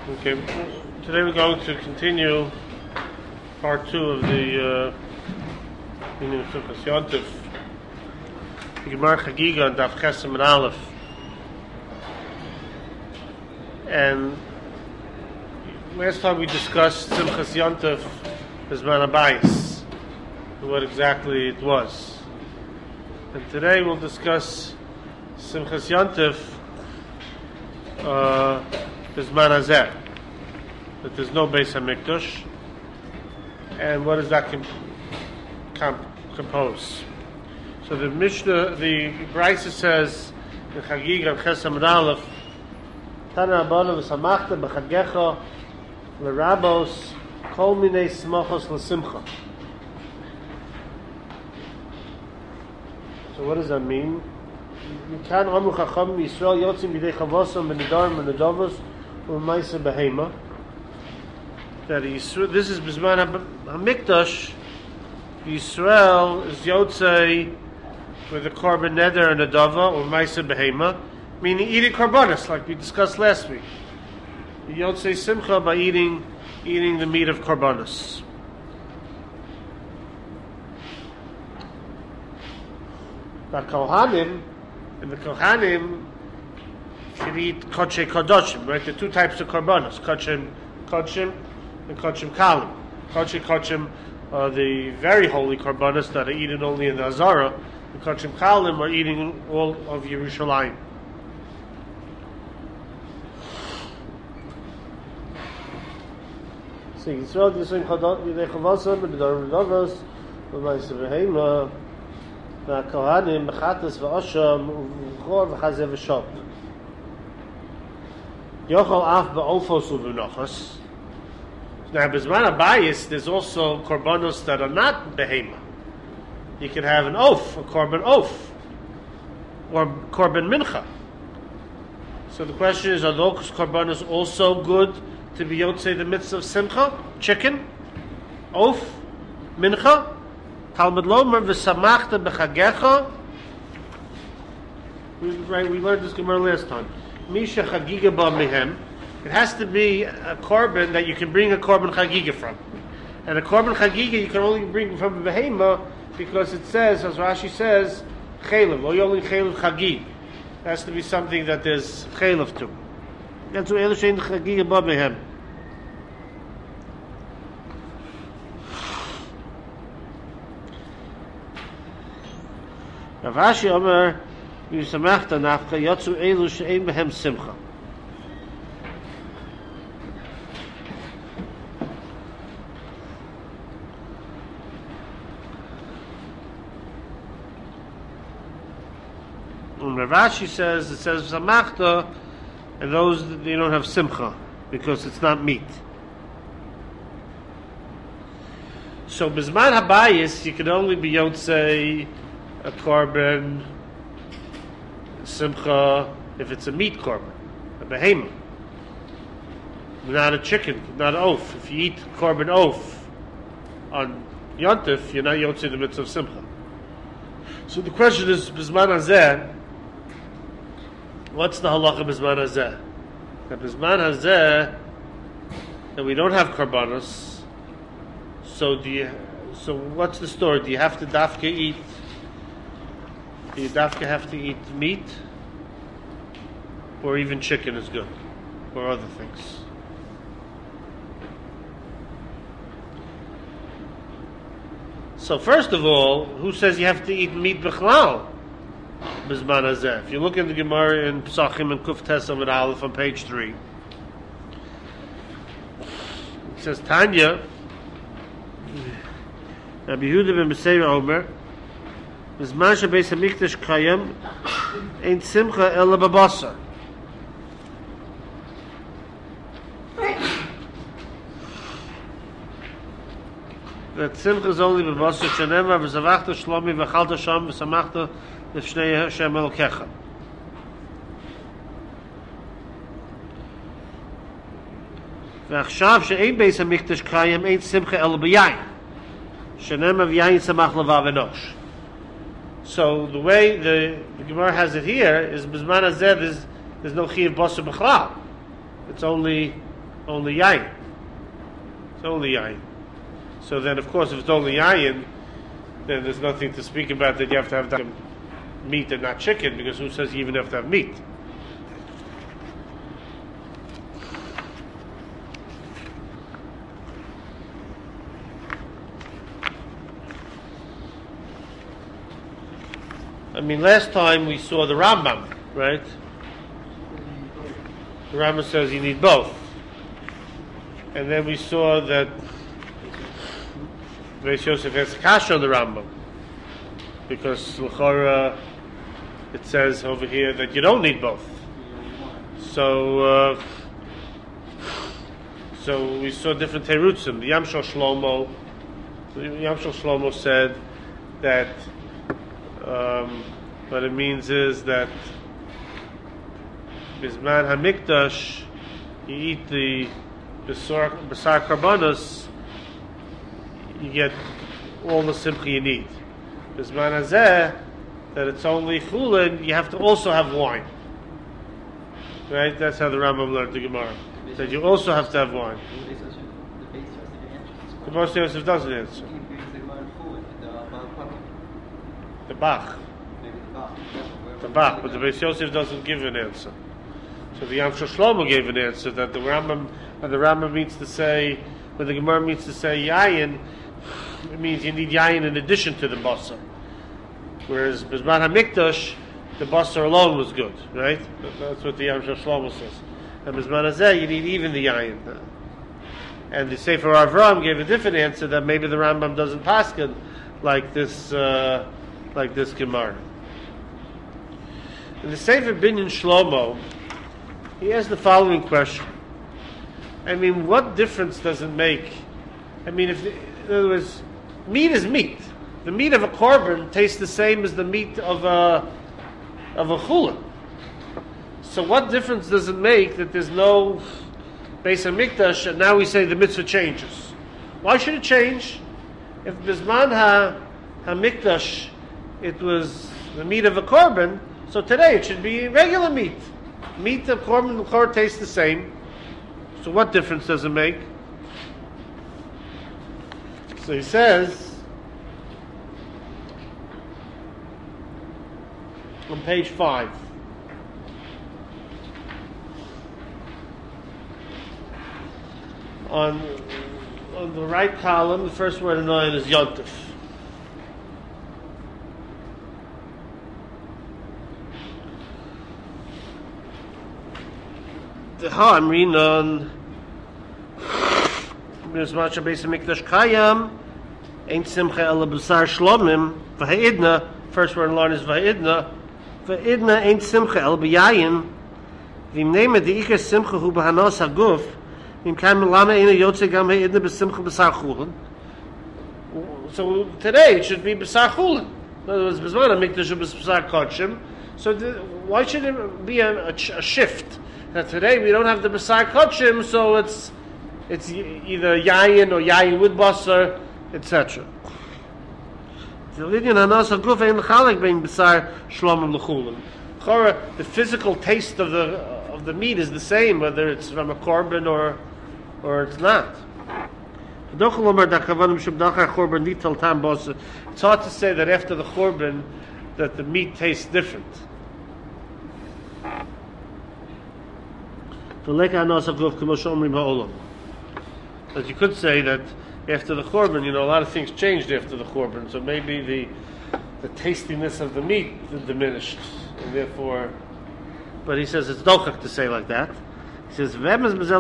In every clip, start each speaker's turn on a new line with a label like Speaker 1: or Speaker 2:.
Speaker 1: Okay, today we're going to continue part 2 of the meaning of Simchas Yontif. The Gemara Chagiga and Daf Chesem and Aleph. And last time we discussed Simchas Yontif as Manabayis, what exactly it was. And today we'll discuss Simchas Yontif as Manazeh, that there's no Beis HaMikdash, and what does that compose? So the Mishnah, the Brisa says in Chagiga and Chesem and Aleph, Tana Abana v'samachta b'chagecha l'rabos kol minei smachos l'simcha. So what does that mean? Mikan amu chacham Yisrael yotzim b'dei chavosam b'nidarim b'nedavos u'maisa b'heima. That this is Bizman HaMikdash. Yisrael is yotzei with a korban neder and a dava u'maisa b'heima, meaning eating korbanos, like we discussed last week. Yotzei simcha by eating the meat of korbanos. The Kohanim should eat kodshe kodoshim, right? There are two types of korbanos, kodshem and kodshem kalim. Kodshem are the very holy korbanos that are eaten only in the Azara, and kodshem kalim are eating all of Yerushalayim. So Yisrael Yisrael Yidei Chavosam and Nedarim V'Nedavos U'Maisa B'Heima Kohanim B'Chatas V'Osham U'Chor V'Chazeh V'Shop Yochol Af B'Ofos U'V'Nochos. Now, B'Zman HaBayis, there's also korbanos that are not Behema. You can have an oaf, a korban oaf, or korban mincha. So the question is, are those korbanos also good to be yotzei the mitzvah of simcha? Chicken, oaf, mincha, Talmud Lomer v'samachta b'chagecha. We learned this Gemara last time. Misha chagiga ba mehem. It has to be a korban that you can bring a korban chagiga from, and a korban chagiga you can only bring from a behema because it says, as Rashi says, chaylev or only chaylev chagig. It has to be something that there's chaylev to. That's what Elishain chagiga ba mehem. Rav Ashi Omer Yusamachta Nafka Yatsu Elu She'ein Behem Simcha. And Rav Ashi says, it says Samachta, and those they don't have Simcha because it's not meat. So Bizman HaBayis you can only be yotzei a korban simcha if it's a meat korban, a behema, not a chicken, not an oaf. If you eat korban oaf on Yontif, you're not yotzei the mitzvah of simcha. So the question is, Bizman Hazeh, what's the halacha Bizman Hazeh? The Bizman Hazeh that we don't have korbanos. So what's the story? Do you have to dafke eat? Do you dafka have to eat meat? Or even chicken is good? Or other things? So first of all, who says you have to eat meat b'chlal? Bizman Hazeh. If you look in the Gemara in Pesachim and Kuf Tesam and Aleph on page 3, it says, Tanya, Rabbi Yehuda ben Beseira Omer, Bizman shebeis hamikdash kayam ein simcha ela babasar. That simcha is only babasar shenema v'zavachta shlomi v'chalta sham v'samachta l'fshnei Hashem Elokecha. V'achshav she'ein beis hamikdash kayam ein simcha ela b'yayin shenema v'yayin samach levav enosh. So the way the Gemara has it here is Bizman Hazeh there's no Chiyav Basar B'chlal. It's only only yayin. It's only yayin. So then, of course, if it's only yayin, then there's nothing to speak about that you have to have meat and not chicken, because who says you even have to have meat? I mean, last time we saw the Rambam, right? The Rambam says you need both. And then we saw that Beis Yosef has kasha on the Rambam, because l'chora it says over here that you don't need both. So we saw different terutzim. The Yamshel Shlomo said that what it means is that Bizman HaMikdash, you eat the Basar Karbanos, you get all the simcha you need. Bizman Hazeh, that it's only chulin, you have to also have wine. Right? That's how the Rambam learned the Gemara. That you also have to have wine. The Beis Yosef doesn't answer. The Bach. The Bach, but the Beis Yosef doesn't give an answer. So the Yamshel Shlomo gave an answer that the Rambam means to say, when the Gemara means to say yayin, it means you need yayin in addition to the basar. Whereas Bizman HaMikdash, the basar alone was good, right? That's what the Yamshel Shlomo says. And Bizman Hazeh, you need even the yayin. And the Sefer Avram gave a different answer, that maybe the Rambam doesn't paskin like this Gemara. In the Sefer Binyan Shlomo, he asked the following question. I mean, what difference does it make? I mean, in other words, meat is meat. The meat of a korban tastes the same as the meat of a chulin. So what difference does it make that there's no Beis HaMikdash and now we say the mitzvah changes? Why should it change? If Bizman HaMikdash it was the meat of a korban, so today it should be regular meat. Meat of korban and tastes the same. So what difference does it make? So he says on page 5. On the right column, the first word in line is Yontif. I'm reading on Mizmacha Beis HaMikdash Kayam Ein Simcha Ela B'Sar Shlomim V'Ha'idna. First word in line is V'Ha'idna. V'Ha'idna Ein Simcha Ela B'Yayin V'Im Neima D'Ikar Simcha Hu B'Hanos HaGuf V'Im Kam Lama Eina Yotze Gam Ha'idna B'Simcha B'Sar Chulin. So today it should be B'Sar Chulin. In other words, B'Zman HaMikdash B'Sar Kodshim. So why should it be a shift? Now today we don't have the B'Sar Kodshim, so it's either Yayin or Yayin with Basar, etc. The physical taste of the meat is the same, whether it's from a korban or it's not. It's hard to say that after the korban that the meat tastes different. But you could say that after the korban, a lot of things changed after the korban, so maybe the tastiness of the meat diminished, and therefore. But he says it's dochak to say like that. He says the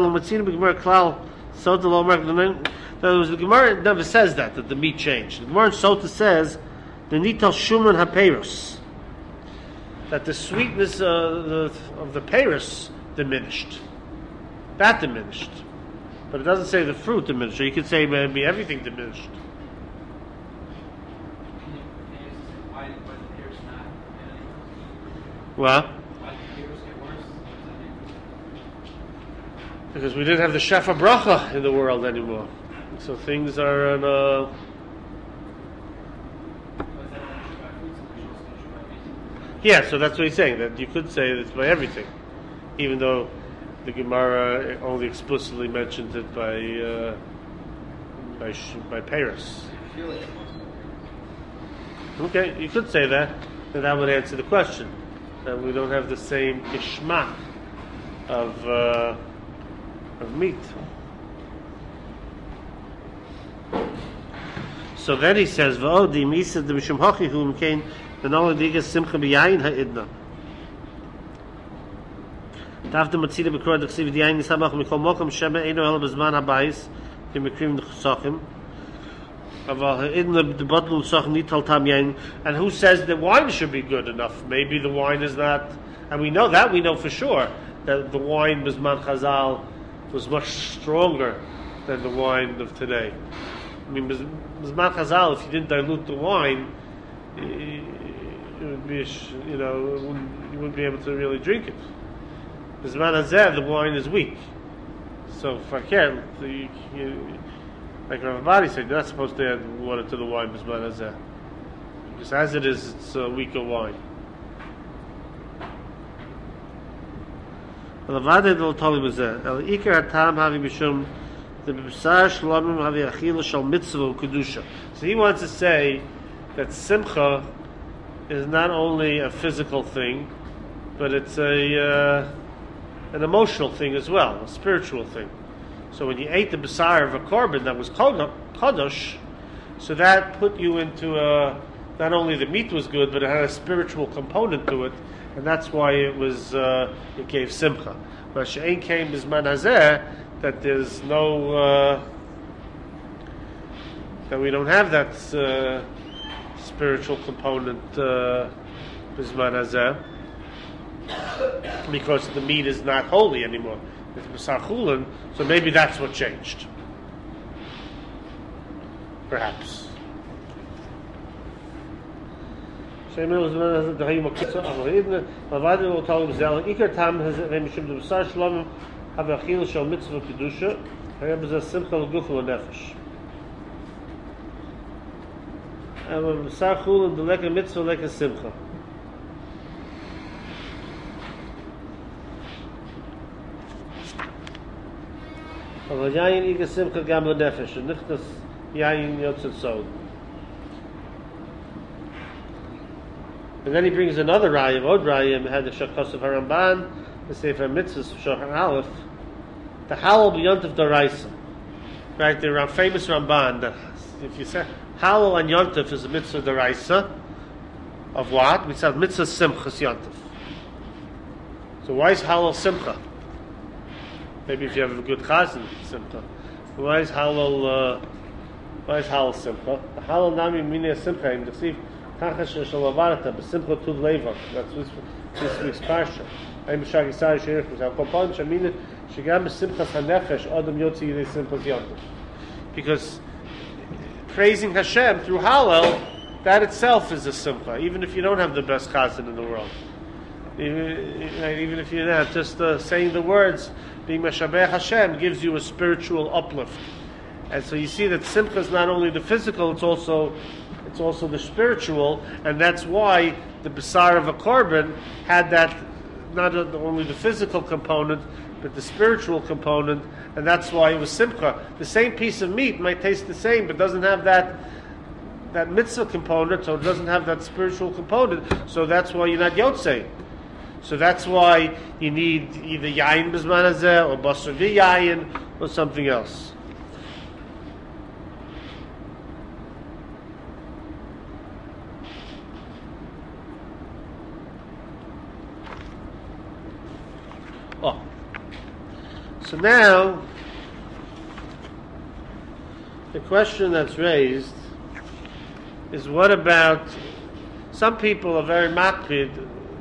Speaker 1: Gemara never says that the meat changed. The Gemara in Sota says the nital shuman haperus, that the sweetness of the perus diminished. That diminished. But it doesn't say the fruit diminished. So you could say maybe everything diminished. Well, because we didn't have the Shefa Bracha in the world anymore. So things are on yeah, so that's what he's saying, that you could say it's by everything. Even though the Gemara only explicitly mentioned it by Paris. Okay, you could say that, and that would answer the question. That we don't have the same ishmak of meat. So then he says, "V'odi misa de mishum hachi hu mkein v'nol digas simcha b'yayin ha'idna." Tafta matzida b'kor d'chsiv d'yayin nisamach mikol mokom shema eino ela b'zman habayis k'mekrim d'chsachim. And who says that wine should be good enough? Maybe the wine is not, and we know for sure that the wine Bizman Chazal was much stronger than the wine of today. I mean, Bizman Chazal, if you didn't dilute the wine, it would be, you wouldn't be able to really drink it. Bizman Hazeh, the wine is weak. So, fakir, like Rav Abadi said, you're not supposed to add water to the wine, because as it is, it's a weaker wine. So he wants to say that simcha is not only a physical thing, but it's an emotional thing as well, a spiritual thing. So when you ate the basar of a korban that was kadosh, so that put you into not only the meat was good, but it had a spiritual component to it, and that's why it gave simcha. But she'ein came bizman hazeh, that there's no that we don't have that spiritual component bizman hazeh, because the meat is not holy anymore. It's B'sar Chulin, so maybe that's what changed. Perhaps. And then he brings another raya, Od raya, had the Shakos of Haramban, the Sefer Mitzvahs, Shochan Aleph, the Halal b'Yontif D'Oraisa. Right, the famous Ramban, that if you say Halal and Yontif is a Mitzvah D'Oraisa, of what? We said Mitzvah Simchas Yontif. So why is Halal Simcha? Maybe if you have a good chazan, simcha. Why is halal simcha? The halal nami minei simcha. In the siv kachash shalavarata b'simcha tuv leva. That's this week's parsha. I'm shagi sari sheirich b'sal kopon shamina shigam b'simcha hanefesh adam yotzi yidei simcha yontif. Because praising Hashem through halal, that itself is a simcha, even if you don't have the best chazan in the world. Even if you're not just saying the words, being Meshabech Hashem gives you a spiritual uplift. And so you see that simcha is not only the physical, it's also the spiritual, and that's why the basar of a korban had that, not only the physical component, but the spiritual component, and that's why it was simcha. The same piece of meat might taste the same, but doesn't have that mitzvah component, so it doesn't have that spiritual component, so that's why you're not yotzei. So that's why you need either yayin b'zman hazeh or basar v'yayin or something else. Oh, so now the question that's raised is, what about some people are very makpid.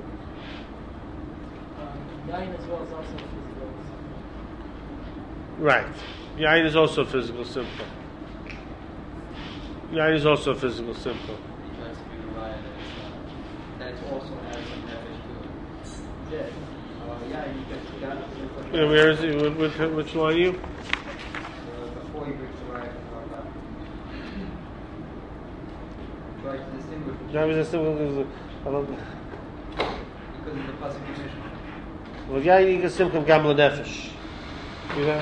Speaker 2: Yain as well is also physical.
Speaker 1: Right. Yain is also physical simple. Yain is also physical simple.
Speaker 3: It has to be relied that it also has some nefesh to it. Yeah, you got
Speaker 1: Where is he? Which line are you?
Speaker 3: Before you bring to right try to distinguish.
Speaker 1: Because
Speaker 3: Because of the pasuk you mentioned.
Speaker 1: Well, yayin yigas simcham gam lenefesh. See that?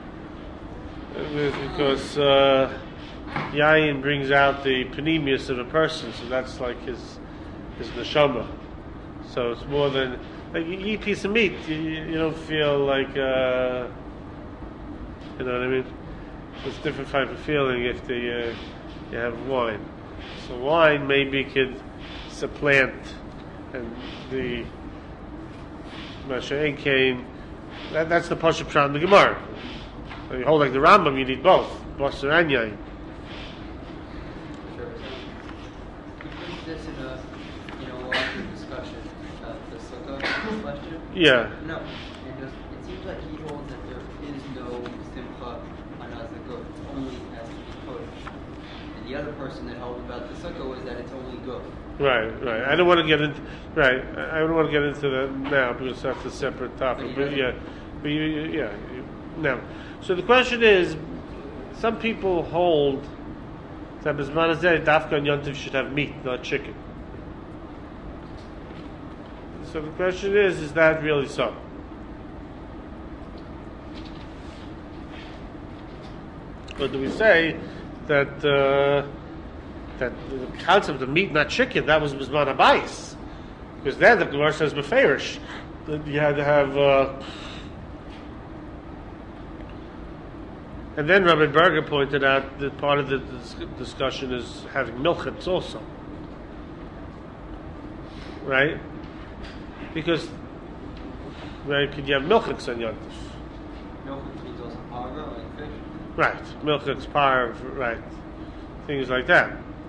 Speaker 1: Because yayin brings out the panemius of a person, so that's like his neshama. So it's more than like you eat a piece of meat. You don't feel like you know what I mean. It's a different type of feeling if you have wine. So wine maybe could supplant, and the Masha'en came. That's the Pashup Pshat in the Gemara. So you hold like the Rambam, you need both, Basar and Yain.
Speaker 3: Sure. You put this in a larger discussion about the sukkah question.
Speaker 1: Yeah.
Speaker 3: No, it seems like he holds that there is no simcha on azakot. It only has to be kodesh. And the other person that held about the sukkah was that it's only good.
Speaker 1: Right. I don't want to get into I don't want to get into that now because that's a separate topic. But now. So the question is, some people hold that Bizman Hazeh Dafka and Yontif should have meat, not chicken. So the question is that really so? Or do we say that that the concept of meat, not chicken, that was Bizman Habayis? Because then the Gemara says Beferish that you had to have. And then Rabbi Berger pointed out that part of the discussion is having milchets also, right? Because could you have milchets on Yontif?
Speaker 3: Milchets means also parva, like fish.
Speaker 1: Right, milchets, parv, right, things like that.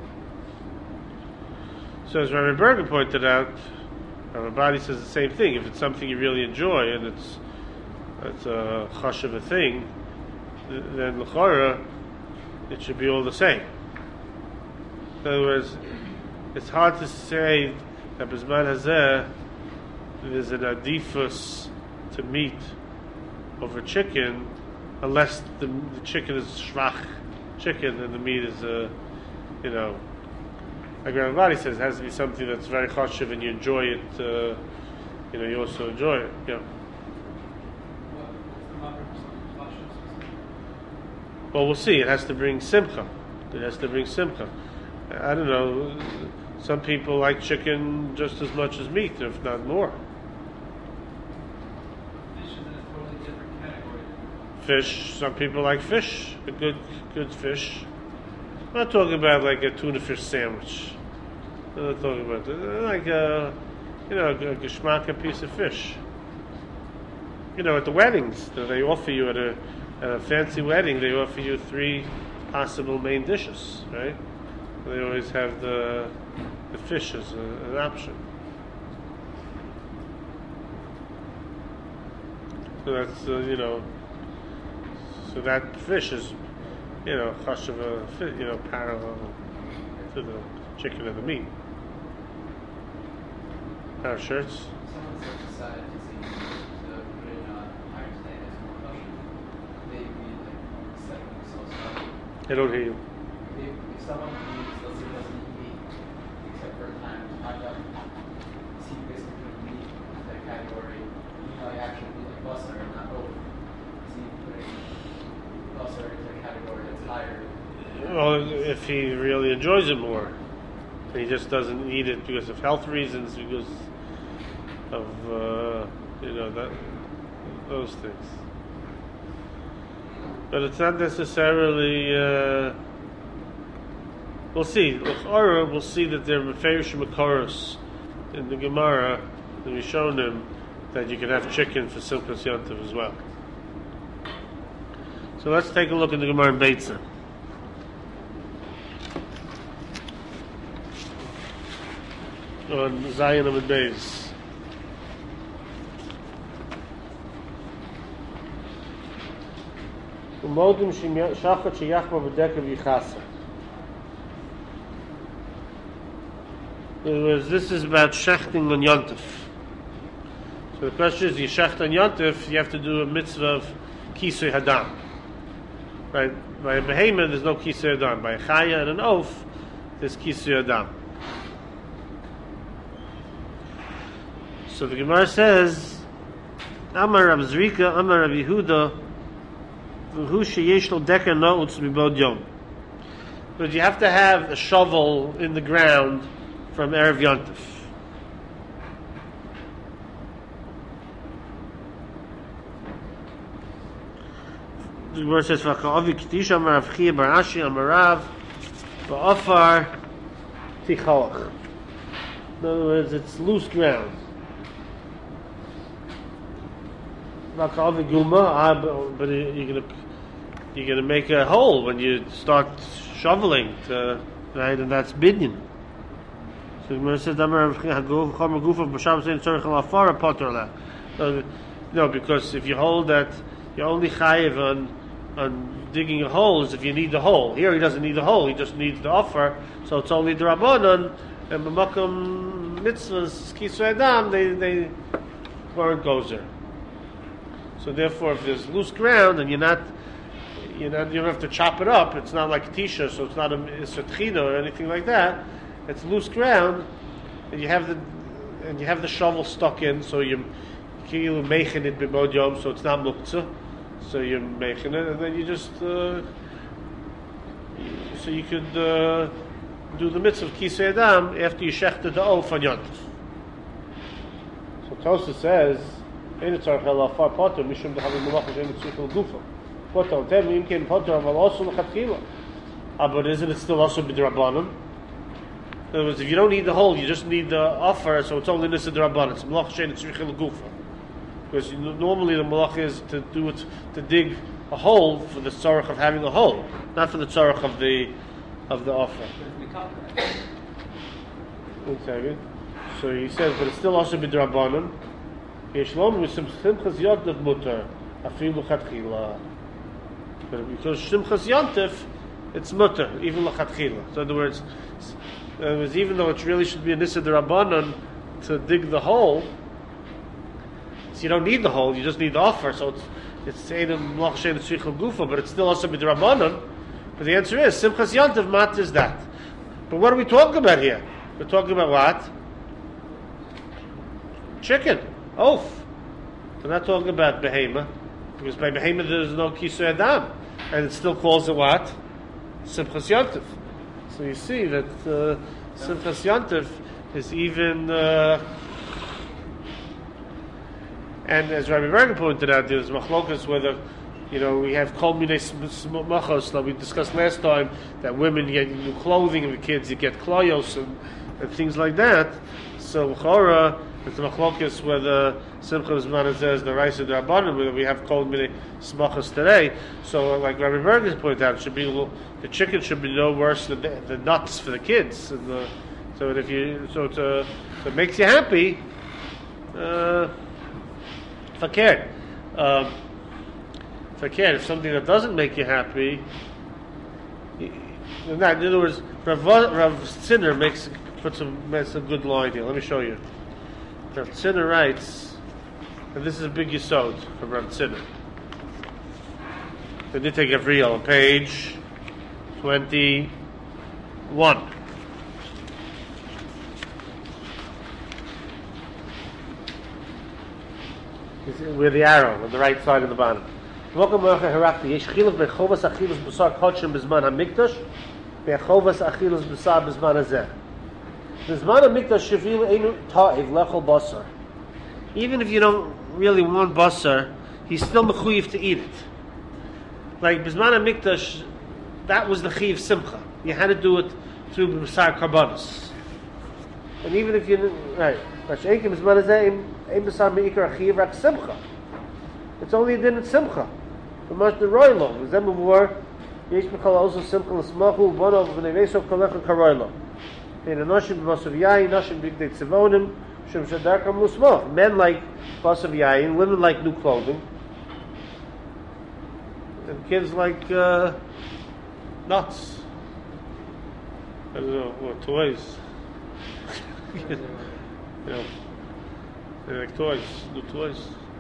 Speaker 1: So as Rabbi Berger pointed out, Rabbi Badi says the same thing. If it's something you really enjoy and it's a chash of a thing, then l'chora it should be all the same. In other words, it's hard to say that Bizman Hazeh there's an adifus to meat over chicken, unless the chicken is shvach chicken and the meat is like Rabbi Badi says, it has to be something that's very chashiv and you enjoy it. You also enjoy it. Yeah. Well, we'll see. It has to bring simcha. I don't know. Some people like chicken just as much as meat, if not more.
Speaker 2: Fish is in a totally different category.
Speaker 1: Fish. Some people like fish. A good fish. I'm not talking about like a tuna fish sandwich. I'm not talking about like a geschmacka piece of fish. At the weddings, they offer you at a fancy wedding, they offer you 3 possible main dishes, right? They always have the fish as an option. So that's so that fish is chash of a fish, parallel to the chicken and the meat. Our shirts.
Speaker 4: Someone set aside to see to put in higher standards more question. They be like setting themselves up.
Speaker 1: I don't hear you.
Speaker 4: If someone believes, let's say, doesn't eat meat except for a time to find out, see basically putting meat into that category, like actually be like busser and not over. See putting busser into a category that's higher.
Speaker 1: Well, if he really enjoys it more, and he just doesn't eat it because of health reasons, because of those things. But it's not necessarily. We'll see. We'll see that there are meferish makoros in the Gemara, and we've shown them that you can have chicken for Simchas Yontiv as well. So let's take a look at the Gemara in Beitzah. On Zion Amud Beis. Umodim shachat sheyachma b'dekav yichasa. In other words, this is about shechting on Yontif. So the question is, you shecht on Yontif, you have to do a mitzvah of kisui hadam. Right? By a behemoth, there's no kisui hadam. By a chaya and an oaf, there's kisui hadam. So the Gemara says Amar Rav Zrika, Amar Rav Yehuda, V'hu sheyesh lo deker na'utz mibod yom. But you have to have a shovel in the ground from Erev Yontif. The Gemara says, "V'ka'avi k'tish amar Rav Chia bar Ashi amar Rav v'afar tichalach." In other words, it's loose ground. V'ka'avi guma, but you're gonna make a hole when you start shoveling, right? And that's binyan. So the Gemara says, "Amar Rav Chia chomer gufa b'shabbos ein tzorich l'afara poter la." No, because if you hold that, you're only chayiv on digging a hole is if you need the hole. Here he doesn't need the hole; he just needs the offer. So it's only the rabbanon and b'makom mitzvahs kisvei adam. They weren't gozer. So therefore, if there's loose ground and you don't have to chop it up. It's not like tisha, so it's not a tchina or anything like that. It's loose ground, and you have the shovel stuck in, so you meichen it b'mod yom, so it's not muktzah. So you're making it, and then you just so you could do the mitzvah of kisvei adam after you shechted the oaf on yontif. So Tosa says, "Ein tzarich elafar poter mishum dehavim malachos ein tzarich el gufa." Poter tem im ken poter aval also lechatchila. But isn't it still also b'drabanan? In other words, if you don't need the hole, you just need the offer, so it's only nisa d'rabanan. It's malachos ein tzarich el gufa. Because normally the malach is to dig a hole for the tzarech of having a hole, not for the tzarech of the offer. Okay. So he says, but it's still also b'drabanan. Yeshlom with some simchas yontif mutar afilu lechatchila. But because simchas yontif, it's mutar even lechatchila. So in other words, even though it really should be a nisa d'rabanan to dig the hole. So you don't need the hole; you just need the offer. So it's seidim malach shein tzrichel gufa, but it's still also b'drabanan. But the answer is simchas yontiv mat is that. But what are we talking about here? We're talking about what? Chicken, oaf. We're not talking about behema, because by behema there is no kisui adam, and it still calls it what? Simchas yontiv. So you see that simchas yontiv is even. And as Rabbi Berger pointed out, there's machlokas whether, we have kol minei machos that we discussed last time, that women get new clothing and the kids you get kloyos and things like that. So chora, it's machlokas whether simcha zman says the rice of the rabbanim, whether we have kol minei machos today. So like Rabbi Berger pointed out, the chicken should be no worse than the nuts for the kids. And so it makes you happy. Fakir. If something that doesn't make you happy, in other words, Rav Tziner makes a good line here. Let me show you. Rav Tziner writes, and this is a big yesod from Rav Tziner. They did take a real on page 21. With the arrow on the right side of the bottom. The even if you don't really want basar, he's still mechuyev to eat it. Like Bizman HaMikdash, that was the chiv simcha. You had to do it through B'sar Karbanos. And even if you right, it's only a din at simcha. The much the roylo. The zem war yesh b'chol also simcha l'smachu one of the nevesov kolecha karoylo. In a noshim b'masav yayin, noshim b'gdei tzivonim, shem shadarkam l'smach. Men like basav yayin, women like new clothing, and kids like nuts. I don't know what toys. They like toys, new toys.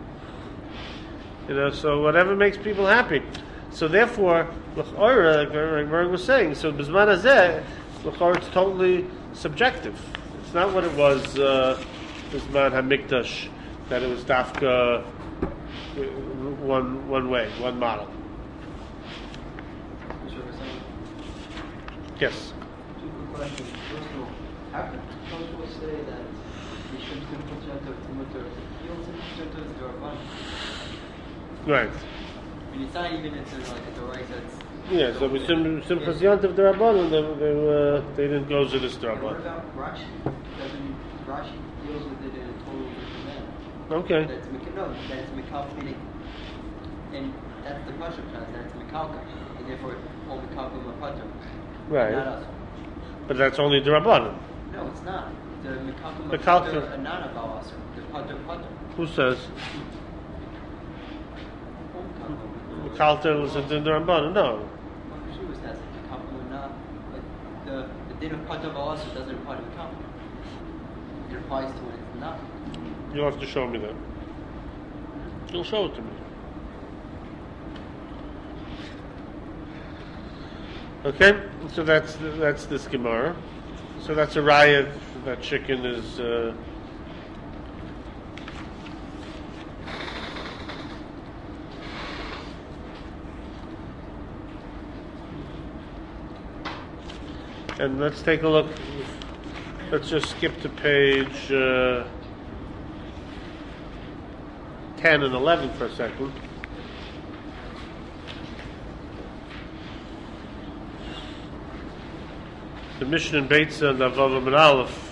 Speaker 1: So whatever makes people happy. So therefore, l'chora, like Berg was saying, so b'zman hazeh, l'chora, it's totally subjective. It's not what it was b'zman hamikdash, that it was dafka one way, one model. Yes.
Speaker 3: Two quick questions. First of all, how can Toshua say that Mishum Simchas Yantav Tumutar Feel Simchas Yantav is Daraban?
Speaker 1: Right.
Speaker 3: I mean, it's not even it's like the right that's.
Speaker 1: Yeah, so Simchas Yantav Daraban, they didn't go to this
Speaker 3: What
Speaker 1: Daraban.
Speaker 3: about Rashi? Rashi deals with it in a totally different manner.
Speaker 1: Okay.
Speaker 3: That's Mikal, meaning, and that's the Pasha class, that's Mikalka, and therefore all Mikalka Mapata.
Speaker 1: Right.
Speaker 3: Not us.
Speaker 1: But that's only Daraban.
Speaker 3: No, it's not. The Mikalka
Speaker 1: Mikalka.
Speaker 3: Mapata are not about us. The Pata.
Speaker 1: Who says? Kalter was a Daraban? No.
Speaker 3: She was that Mikalka not. But the din of Pata Valasa doesn't apply to Mikalka. It applies to when it's not.
Speaker 1: You'll have to show me that. You'll show it to me. Okay, so that's this Gemara. So that's a raya that chicken is. And let's take a look. Let's just skip to page 10 and 11 for a second. The Mishnah in Beitza and Avav and Aleph.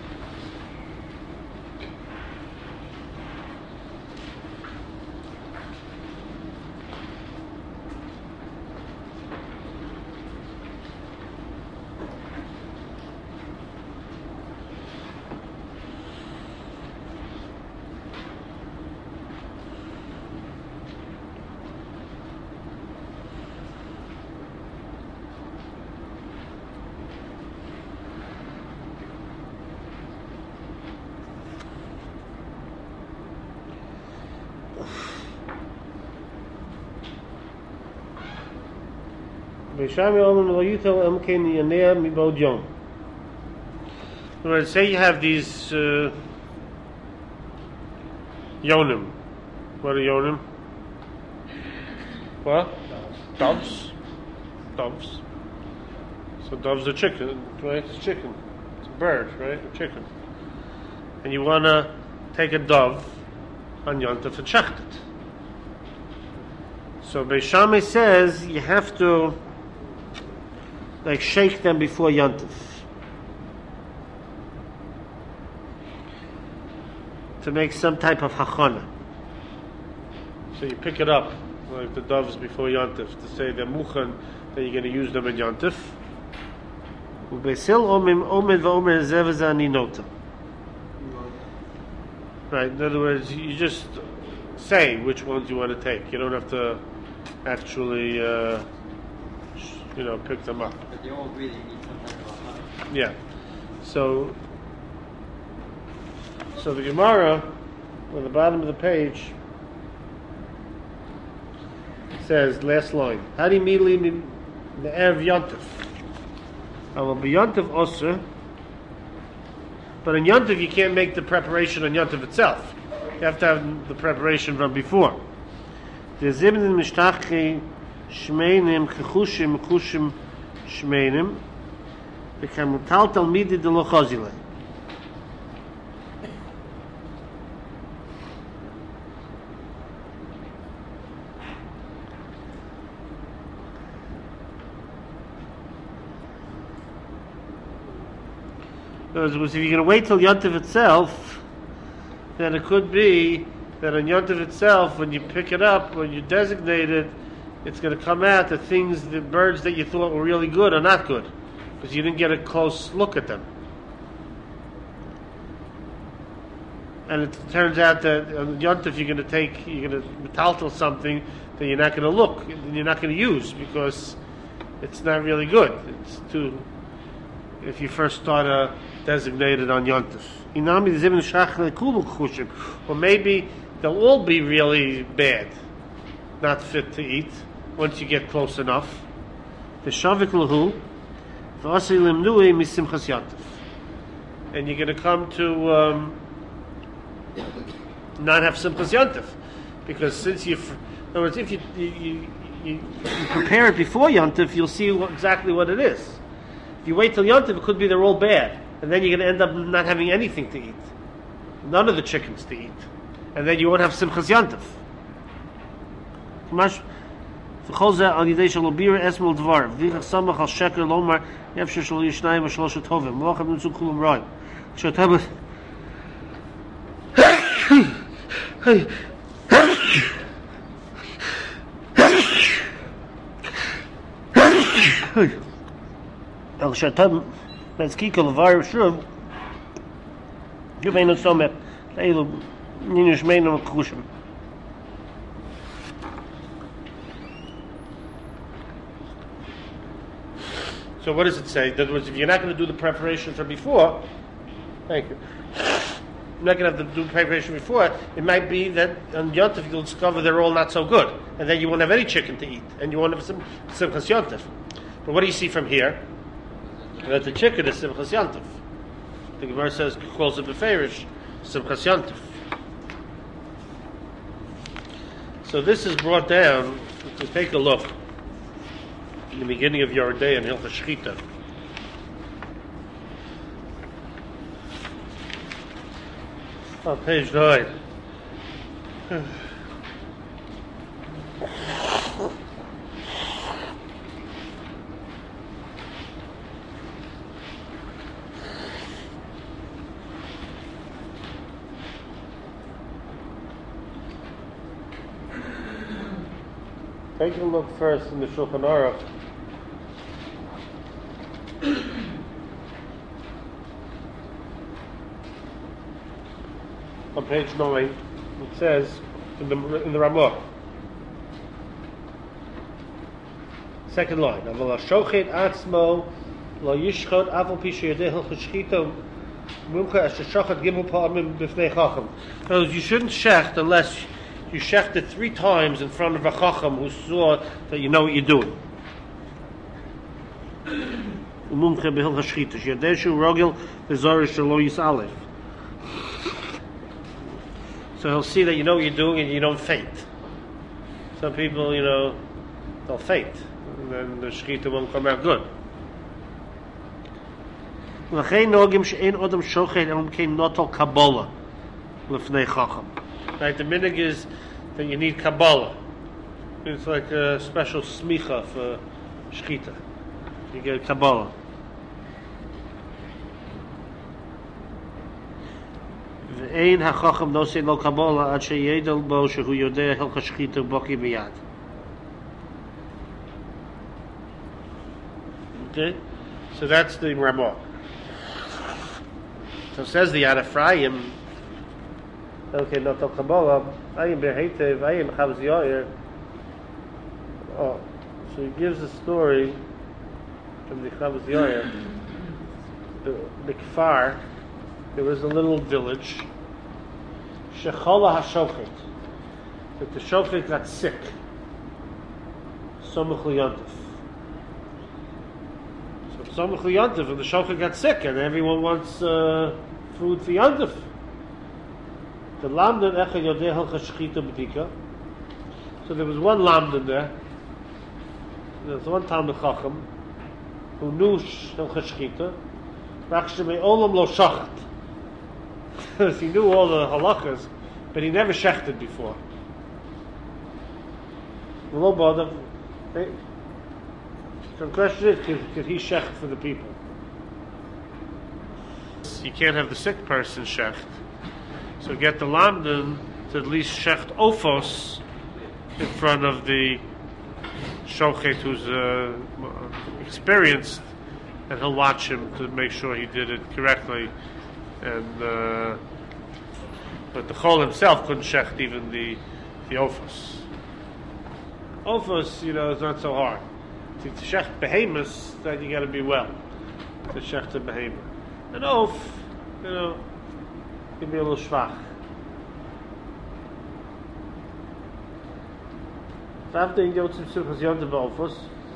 Speaker 1: Say you have these yonim. What are yonim? What? Doves. Doves. So doves are chicken, right? It's chicken. It's a bird, right? A chicken. And you want to take a dove on Yontif and shecht it. So Beis Shammai says you have to shake them before Yontif to make some type of hachana. So you pick it up like the doves before Yontif to say they're muchan, that you're going to use them in Yontif. Right. In other words, you just say which ones you want to take. You don't have to actually, pick them up.
Speaker 3: But they all really need some type of hachana.
Speaker 1: Yeah. So the Gemara on the bottom of the page says, last line, Hari mili the erev Yontif. I will be Yontif osir, but in Yontif you can't make the preparation on Yontif itself. You have to have the preparation from before. The zibnin mishtachi shmeinim chechushim chechushim shmeinim v'kamutal talmidi de lo chazile. If you're going to wait till Yontif itself, then it could be that on Yontif itself, when you pick it up, when you designate it, it's going to come out that the birds that you thought were really good are not good, because you didn't get a close look at them. And it turns out that on Yontif you're going to metaltal something that you're not going to look, and you're not going to use, because it's not really good. It's too, if you first start designated on Yontif. Or maybe they'll all be really bad, not fit to eat, once you get close enough. And you're going to come to not have Simchas Yontif, because since in other words, if you prepare it before Yontif, you'll see exactly what it is. If you wait till Yontif, it could be they're all bad, and then you're going to end up not having anything to eat, none of the chickens to eat, and then you won't have Simchas Yontif. וכל זה על ידי שלא בירה אסמל דבר ויך סמך על שקר לומר אפשר שלא יהיו שניים ושלושה טובים לא חייבים למצוא כולם רעים כשאתה אבל כשאתה מזקיק על דבר שוב יובנו סומך לאלו נשמענו מקרושים. So what does it say? In other words, if you're not going to do the preparation from before, thank you. You're not going to have to do the preparation before. It might be that on Yontif you'll discover they're all not so good, and then you won't have any chicken to eat, and you won't have Simchas Yontif. But what do you see from here? That the chicken is Simchas Yontif. The Gemara says, calls it Beferish, Simchas Yontif. So this is brought down. Let's take a look. In the beginning of your day in Hilchos Shechita. On page 9. Take a look first in the Shulchan Aruch. On page 9, it says in the Ramah, second line, "Aval hashochet atzmo lo yishchot aval pi sheyodeh hilchos shechita mumcha asher shachat gimel pa'amim b'fnei chacham." So you shouldn't shecht unless you shecht it 3 times in front of a chacham who saw that you know what you're doing. Mumcha b'hilchos shechita sheyodeh shu rogel v'zorish shelo yisalef. So he'll see that you know what you're doing and you don't faint. Some people, they'll faint, and then the shechita won't come out good. Right, the minig is that you need Kabbalah. It's like a special smicha for shechita. You get Kabbalah. ואין החכם נושא לו קבלה עד שידע בו שהוא יודע הלכות שחיטה בוקי מיד. Okay? So that's the Ramah. So says the Yad Ephraim, okay, not al Kabbalah, Ayim Beheitev, Ayim Chavz Yair. Oh, so he gives a story from the Chavz Yair. The Kfar, there was a little village, Shechala HaShochet, that the Shochet got sick, Samach L'Yontif. So Samach L'Yontif, and the Shochet got sick, and everyone wants food for Yontif. The Lamdan Echad Yodeh Hilchos Shechita B'dika. So there was one Lamdan there. There was one Talmid Chacham who knew Hilchos Shechita. Rakshemei Olam Lo Shachat. He knew all the halachas, but he never shechted before. So the question is, could he shecht for the people? You can't have the sick person shecht. So get the lamdan to at least shecht ofos in front of the shochet who's experienced, and he'll watch him to make sure he did it correctly. And but the chol himself couldn't shecht even the ofos. Ofos, is not so hard. To shecht behemoths, then you got to be well. To shecht a behemoth. An oaf, can be a little schwach. After you go to Simchas Yontif ofos.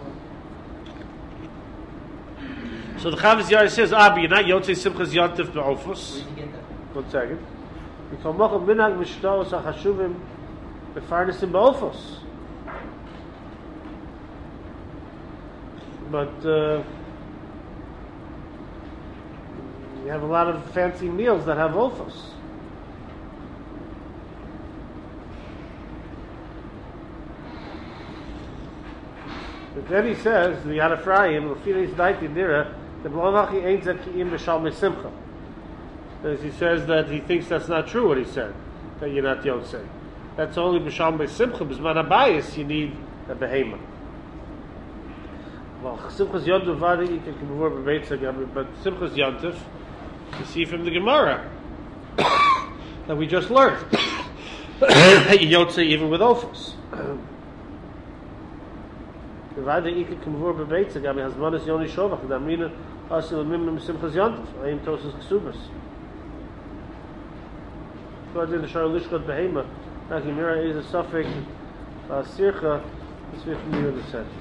Speaker 1: So the Chavz Yair says, but you're not Yotzei Simchas Yontif be'ofos. 1 second. the farness in Bofos. But you have a lot of fancy meals that have Ofos. But then he says, the Yad Ephraim, L'filis Daiti Dira, the B'lomachi Ein Zaki'im B'Shalmei Simcha. As he says that he thinks that's not true what he said, that you're not Yotzei. That's only B'Shalmei Simcha, B'Zman HaBayis, you need a Behema. Well, Simchas Yontif Vadi, you can come over but Simchas Yontif, you see from the Gemara, that we just learned, that you Yotzei even with Ofos. Vadi, you can come over Bebeitza, Gabi Hazmanis Yoni Shovach, the Amrina, Asil Mimim Simchas Yontif, Ayim Tosas Ksubas. So I did the Shar Lishkot Behema, Akimira is a suffix, Sircha, it's 50 years of set.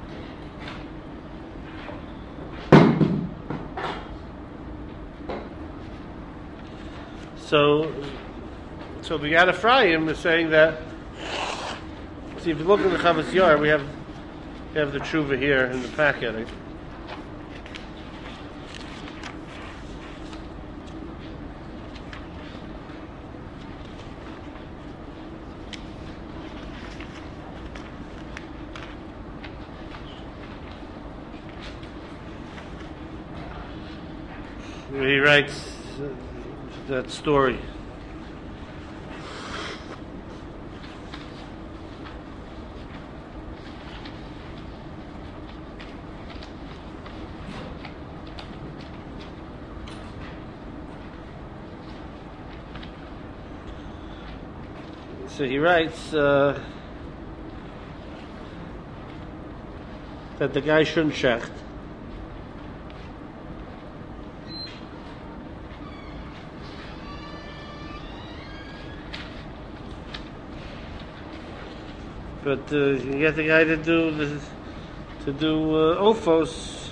Speaker 1: So the Yad Ephraim is saying that. See, if you look at the Chavos Yair, we have the tshuva here in the packet. He writes that story. So he writes that the guy shouldn't shecht. But you get the guy to do Ofos,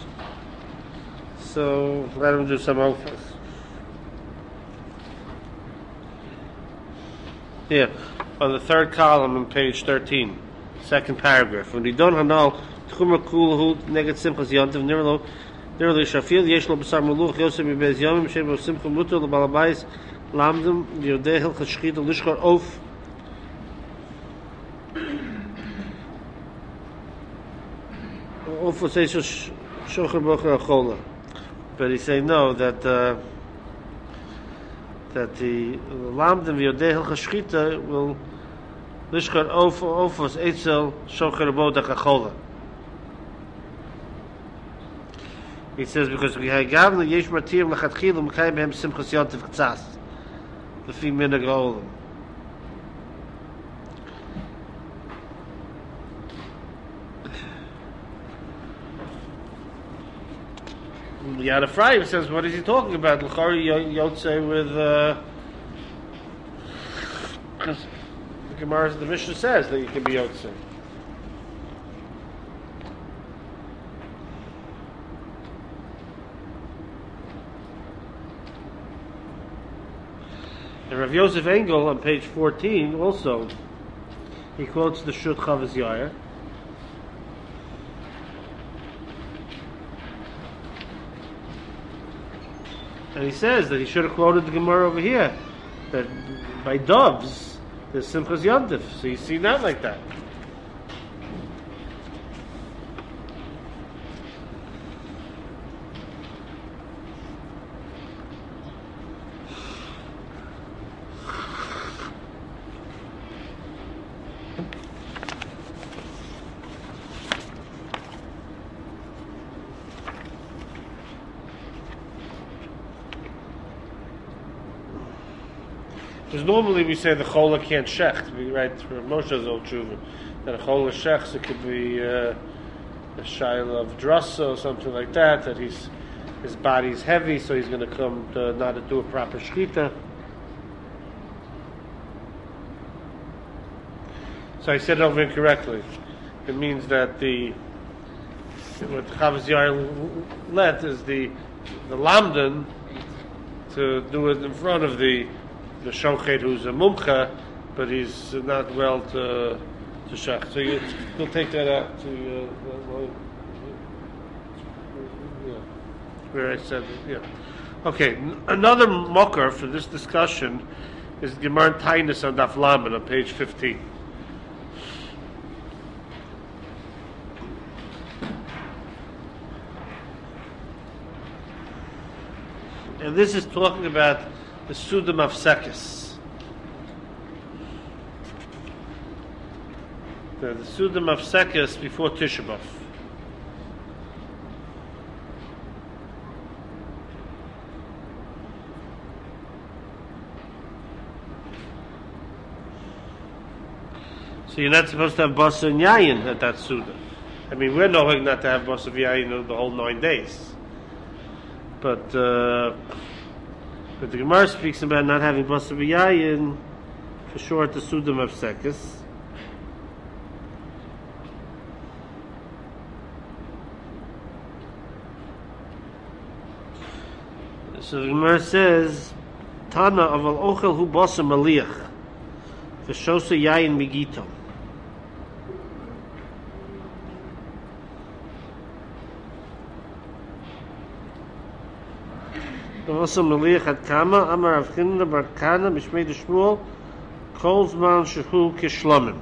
Speaker 1: so let him do some Ofos. Here, on the third column on page 13, second paragraph. When we don't know Tchumra Kulahu Neged Simchas Yontiv Nirlo Shafil Yeshlo B'Sar Meluch Yosef Mibez Yomim Shebo Simcha Mutter LeBalabais Lamdim Yodeh Hilchas Shchita Lishkar Of. But he's saying no, that the lamdim v'yodei hilchas shchita will lishkar ofos etzel shocher boda kachola. He says because we have gavna yesh martirim lachatchilu mekayim behem simchas yontif k'tzas lefi minhag ha'olam. The Yad Ephraim says, what is he talking about? L'chari Yotzei with because the Gemara, the Mishnah says that you can be Yotzei. And Rav Yosef Engel on page 14 also, he quotes the Shut Chavos Yair. And he says that he should have quoted the Gemara over here, that by doves there's Simchas Yontif. So you see that like that. Because normally we say the chola can't shecht. We write for Moshe's old tshuva that a chola shechts, it could be a shaila of drasa or something like that. That his body's heavy, so he's going to come to not to do a proper shkita. So I said it over incorrectly. It means that what Chavos Yair let is the lamdan to do it in front of the shochet who's a mumcha, but he's not well to shach. So you'll take that out to where I said it. Yeah. Okay. Another mocker for this discussion is Gemara Tainus on Daf Lamed on page 15. And this is talking about the Suda Mafsekes. The Suda Mafsekes before Tisha B'Av. So you're not supposed to have Basa and Yayin at that Suda. I mean, we're knowing not to have Basa and Yayin the whole 9 days. But the Gemara speaks about not having Basa and Yayin for sure at the Suda Mafsekes. So the Gemara says, Tana aval ochel hu Basa Maliach v'shosa Yayin migito. Also Maliach at Kama, Amar Rav Chinna bar Kana, Mishmei de Shmuel, Kol Zman Shehu Kishlomim.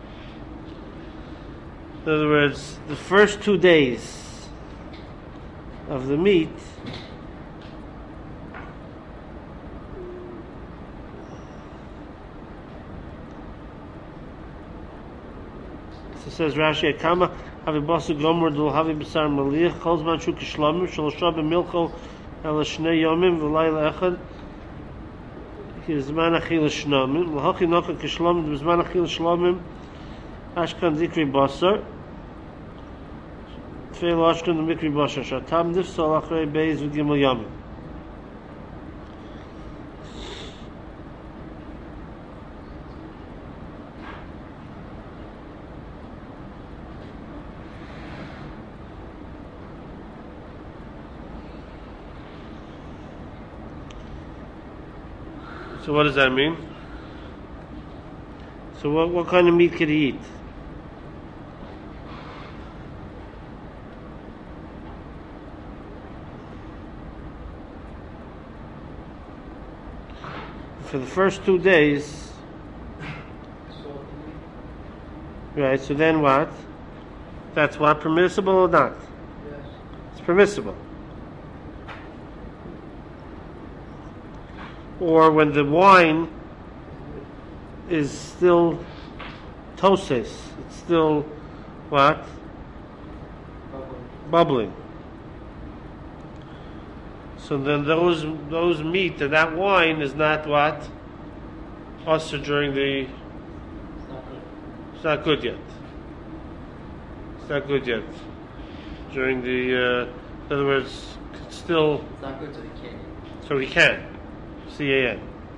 Speaker 1: In other words, the first 2 days of the meat so says Rashi, Kama, Havi Basa Gomer, Dul Havi B'sar Maliach, Kol Zman Shehu Kishlomim, Shalosha B'milcho, El Shnei Yomim v'Layla Echad Kizman Achil Shlomim L'Hachi Nocha Kishlomim B'Zman Achil Shlomim Ashkan Zikri Basar Tfeil Ashkan Mikri Basar Shatam Nifsal Achrei Beis V'Gimel Yomim. So what does that mean? So what kind of meat could he eat? For the first 2 days, right, so then what? That's what, permissible or not?
Speaker 4: Yes.
Speaker 1: It's permissible. Or when the wine is still toses, it's still what? Bubbling. So then those meat and that wine is not what? Also during the. It's not good yet. It's not good yet. During the. In other words, it's still.
Speaker 3: It's not good to the kid.
Speaker 1: So he can. CAN.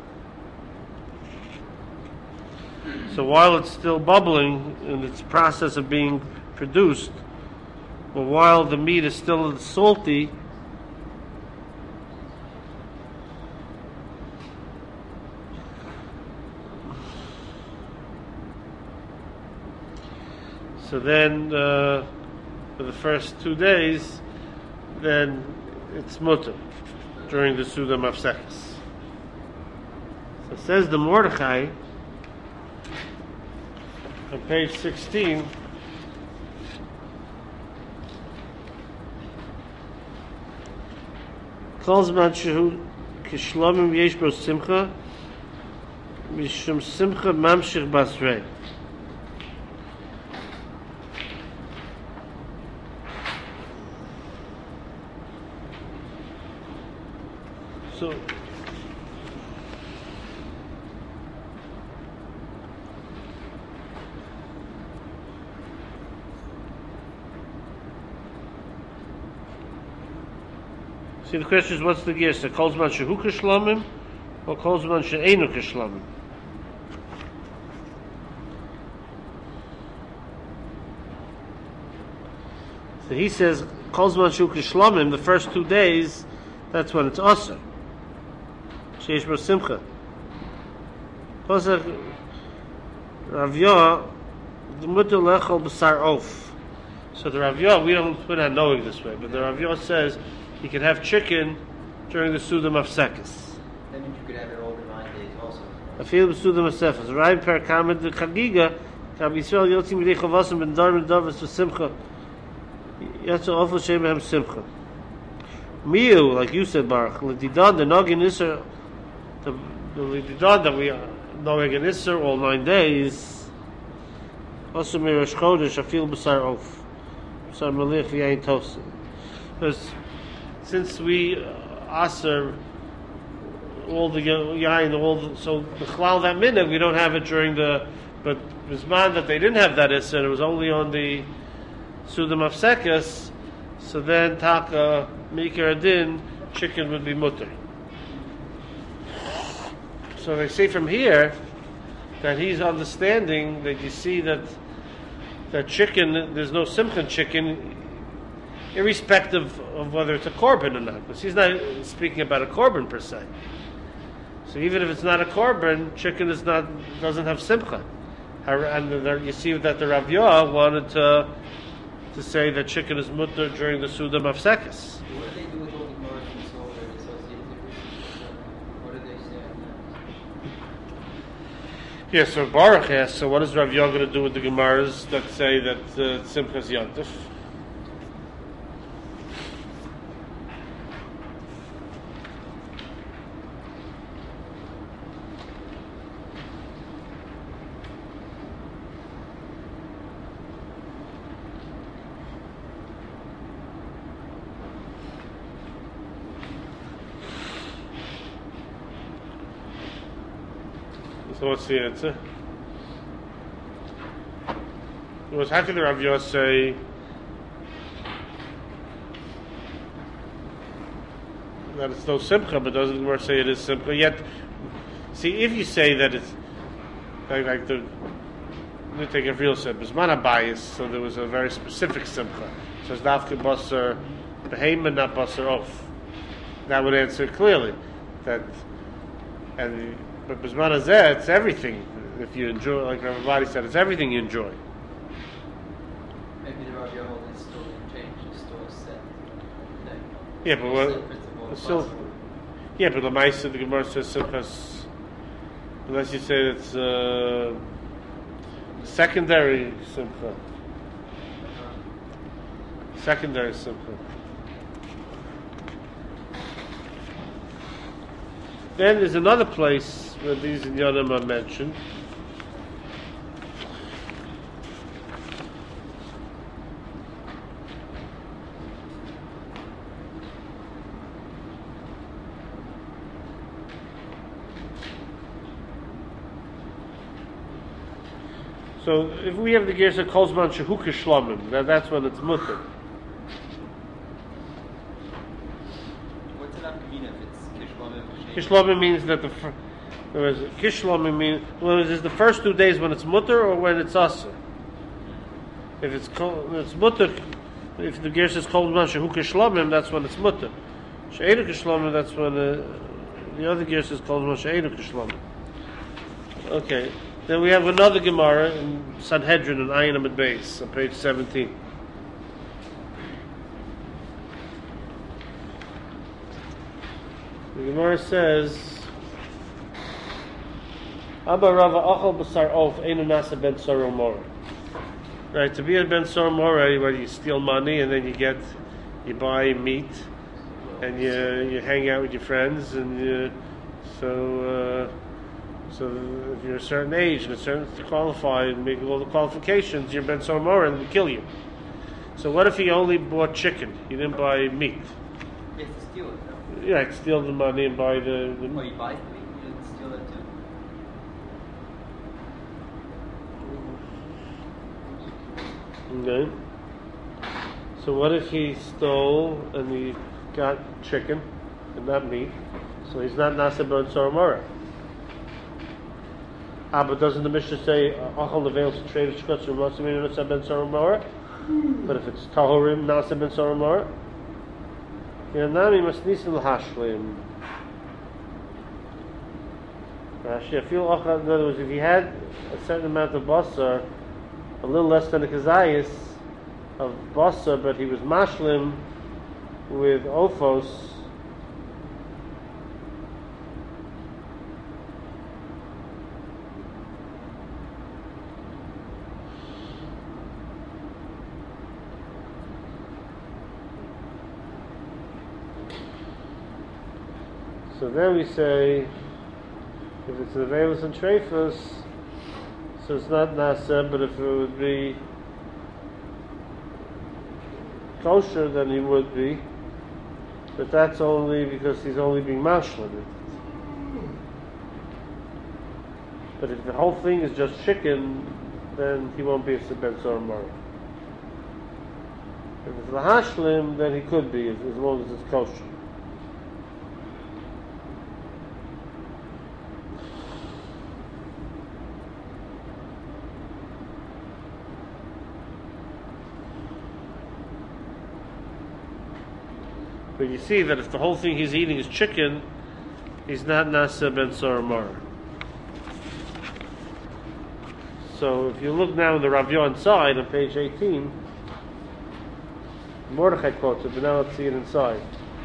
Speaker 1: So while it's still bubbling in its process of being produced, but while the meat is still salty, so then for the first 2 days, then it's mutter during the Suda Mafsekes. So says the Mordechai on page 16. Kol zman shehu kishlomim yesh bo simcha mishum simcha mamshich basrei. So see, the question is, what's the gear? So, kol zman shehu kishlomim or kol zman she'enu kishlomim? So he says, kol zman shehu kishlomim, the first 2 days, that's when it's asur. Sheish bo simcha. Ravya, the mutter lechol b'sar off. So the Ravya, we're not knowing this way, but the Ravya says you can have chicken during the Suda Mafsekis.
Speaker 3: That means you could have it all the 9 days also.
Speaker 1: Afil b'Suda Mafsekis. Rai per kamed the chagiga, kam Yisrael yotzim b'dei chavasam ben darmin davas v'simcha. Yatsu ofel shemehem simcha. Miu, like you said, Baruch, l'didan, the nogin isser, the l'didan that we are knowing in isser all 9 days, also mirash chodesh, afil b'sar off. B'sar malich v'yayin tosin. Because since we aser all the yain, so the chlal that minute, we don't have it during the, but Bisman that they didn't have that isser, it was only on the Suda Mafsekis, so then taka Mikar Adin, chicken would be mutter. So they say from here that he's understanding that you see that chicken, there's no simcha chicken, irrespective of whether it's a korban or not. Because he's not speaking about a korban per se. So even if it's not a korban, chicken doesn't have simcha. And you see that the Ravya wanted to say that chicken is mutter during the Suda Mafsekis.
Speaker 3: What do they do with all the Gemara and so they're associated with? What do they say on that?
Speaker 1: Yeah, so Baruch asks, so what is Rav Yah going to do with the Gemaras that say that Simcha is Yantif? So what's the answer? How can the Rav Yah say that it's no simcha, but doesn't the Gemara say it is simcha? Yet, see, if you say that it's like the Nitei Gavril said, Bisman bias, so there was a very specific simcha. So it's nafke basar behema, not basar off. That would answer clearly that, but Bisman Hazeh, it's everything. If you enjoy, like everybody said, it's everything you enjoy.
Speaker 3: Maybe the Rav Yoel is still changed, it's still set.
Speaker 1: Yeah, but but the Maisa, the Gemara says Simchas, unless you say it's secondary Simcha. Secondary Simcha. Then there's another place where these inyanim are mentioned. So if we have the Gersa Kolzman Shehu Kishlomim, that's when it's mutter.
Speaker 3: What's an afkamina if it's Kishlomim?
Speaker 1: Kishlomim means that Kishlomim means, well, is the first 2 days when it's mutter or when it's aser? If it's mutter, if the Gersa is Kolzman Shehu Kishlomim, that's when it's mutter. She'enu Kishlomim, that's when the other Gersa is Kolzman She'enu Kishlomim. Okay. Then we have another Gemara in Sanhedrin in Ayin Amid Beis on page 17. The Gemara says, Abba Rava Achal B'Sar Of Einu Nasa Ben Soro Mora. Right, to be a Ben Soro Mora, where you steal money and then you buy meat and you hang out with your friends and so if you're a certain age and a certain qualified and make all the qualifications, you're Ben Sor Mora and they kill you. So what if he only bought chicken? He didn't buy meat.
Speaker 3: You have to steal it though.
Speaker 1: Yeah, steal the money and buy the
Speaker 3: Oh, you buy the meat? You didn't steal that too?
Speaker 1: Okay. So what if he stole and he got chicken and not meat? So he's not Nasa Ben Sor Mora. But doesn't the Mishnah say Achal Leveil Trade of Shkutz Rumosim Nasa Ben Sor Mora? But if it's Tahorim Nasa Ben Sor Mora, Yanami must nisin l'hashlim. Rashi, I feel in other words, if he had a certain amount of basar, a little less than a kazayis of basar, but he was mashlim with ophos, so then we say, if it's the Veilus and Treifus, so it's not Nasa, but if it would be kosher, then he would be. But that's only because he's only being mashlim. But if the whole thing is just chicken, then he won't be a Ben Soromara. If it's the hashlim, then he could be, as long as it's kosher. But you see that if the whole thing he's eating is chicken, he's not Nasa Ben Soromara. So if you look now in the Rav Yo inside on page 18, Mordechai quotes it, but now let's see it inside.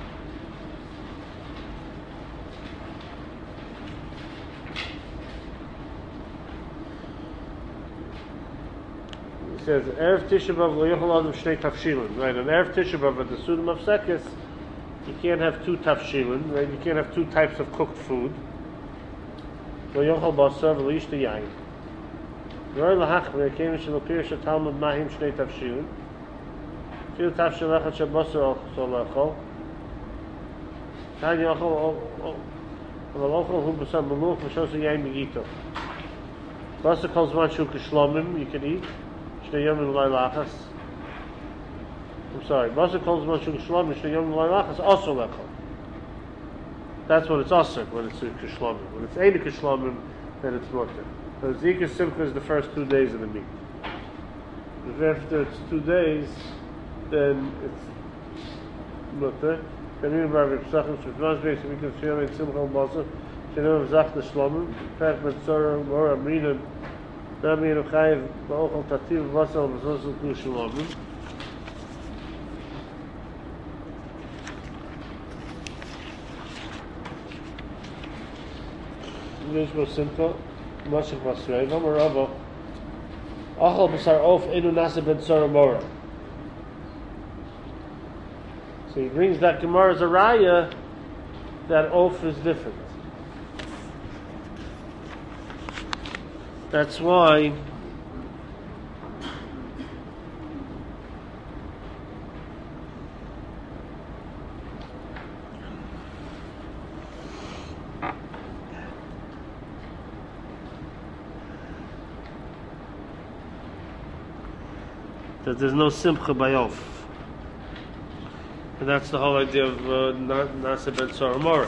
Speaker 1: It says, Erev Tisha B'Av lo yochel adam shnei tafshilin. Right, on Erev Tisha B'Av at the Suda Mafsekes, you can't have two tafshilin, right? You can't have two types of cooked food. Lo yochel basar v'lo yishta yain. Roy lahach v'yekem shelo pirush Talmud mahim shnei tafshilin. Fil tafshil echad shebasar so lechol. Tan yochel v'lo ochel hu basar meluch v'shos yain begito. Basar kol zman shu kishlomim you can eat. Shnei yomim v'lay lachas. I'm sorry. Basar kol zman shu kishlomim shnei yomim v'lay lachas also lechol. That's when it's asr, when it's kishlomim. When it's ein kishlomim, then it's mutter. So Zika Simcha is the first 2 days of the meat. If after it's 2 days, then it's mutter. Then we have Pesachim Shuvnas Beis Mikdash Shiyam and Simcha Basar. Shenem Zach the Shlomim. Pech Metzora Mora Amrinan. Nami and Chayiv Ba'ochal Tativ Vasal B'Zosel Klu Shlomim. Nishmo Simcha. Mashach Masrei, V'amar Rava, Achal B'sar Of Einu Nasa Ben Soromara. So he brings that Gemara as a raya that Of is different. That's why that there's no simcha by Of. And that's the whole idea of Nasa Ben Soromara.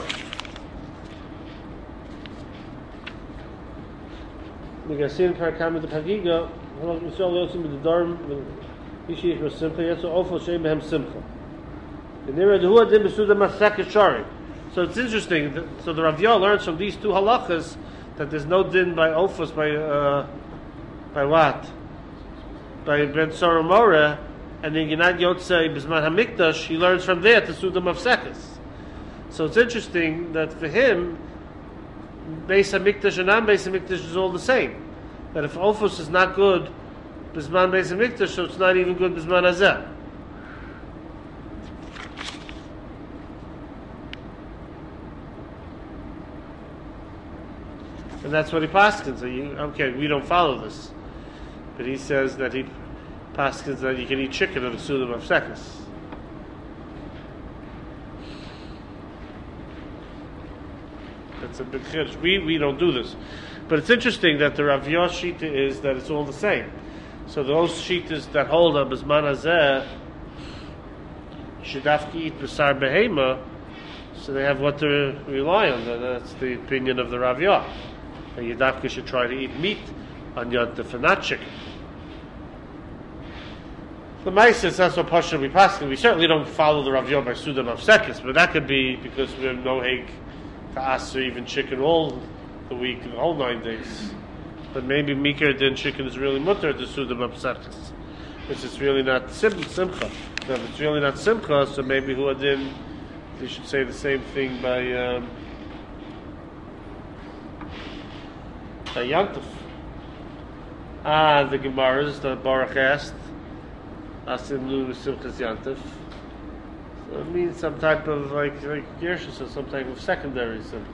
Speaker 1: We can see in Parakam the Pagiga, Halach Yisrael Yosim with the Dharm, Yishiach was Simcha, Yetzo Ofel Shem Behem Simcha. The Nira Dehu Adim Besuda Masaka Shari. So it's interesting, so the Rav Yo learns from these two halachas that there's no din by Ofos, by what? By Ben Soromara, and then Yinad Yotzei B'zman HaMikdash, he learns from there to Suda Mafsekes. So it's interesting that for him, Beis HaMikdash and non-Beis HaMikdash is all the same. That if Ofos is not good B'zman Beis HaMikdash, so it's not even good B'zman Hazeh. And that's what he paskins. So okay, we don't follow this. But he says that he paskins that you can eat chicken on the Suda Mafsekes. That's a big chiddush. We don't do this. But it's interesting that the Rav Yo Shita is that it's all the same. So those Shitas that hold up as Man Hazeh, you should have to eat B'sar Behema, so they have what to rely on. And that's the opinion of the Rav Yo. And Yadavka should try to eat meat on Yad Tef and not chicken. The Ma'aser, that's what Pasha we pass. We certainly don't follow the Rav Yo by Suda Mafsekes, but that could be because we have no hake to ask or even chicken all the week, the whole 9 days. But maybe Mikir din chicken is really mutter to Suda Bapsachas. It's really not Simcha. Now, if it's really not Simcha, so maybe Huadin, they should say the same thing by Yantif. The Gemaras, the Baruch asked, Asim Lu Simchas Yantif. So it means some type of like Gershus or some type of secondary Simcha.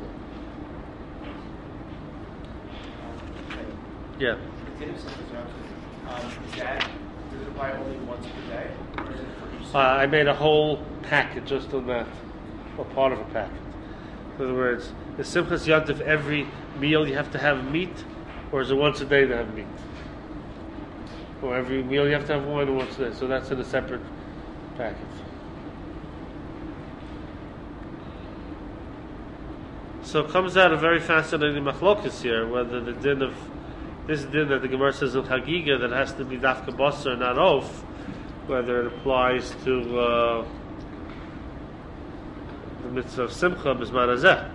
Speaker 1: Yeah.
Speaker 4: Does that apply only once per day, or is it for each?
Speaker 1: I made a whole packet just on that, or part of a packet. In other words, is Simchas Yantif every meal you have to have meat, or is it once a day to have meat? Or every meal you have to have wine, or once a day? So that's in a separate packet. So it comes out a very fascinating machlokus here, whether the din of this din that the Gemara says in Chagiga that has to be dafka basar, not oaf, whether it applies to the mitzvah of simcha b'zman hazeh.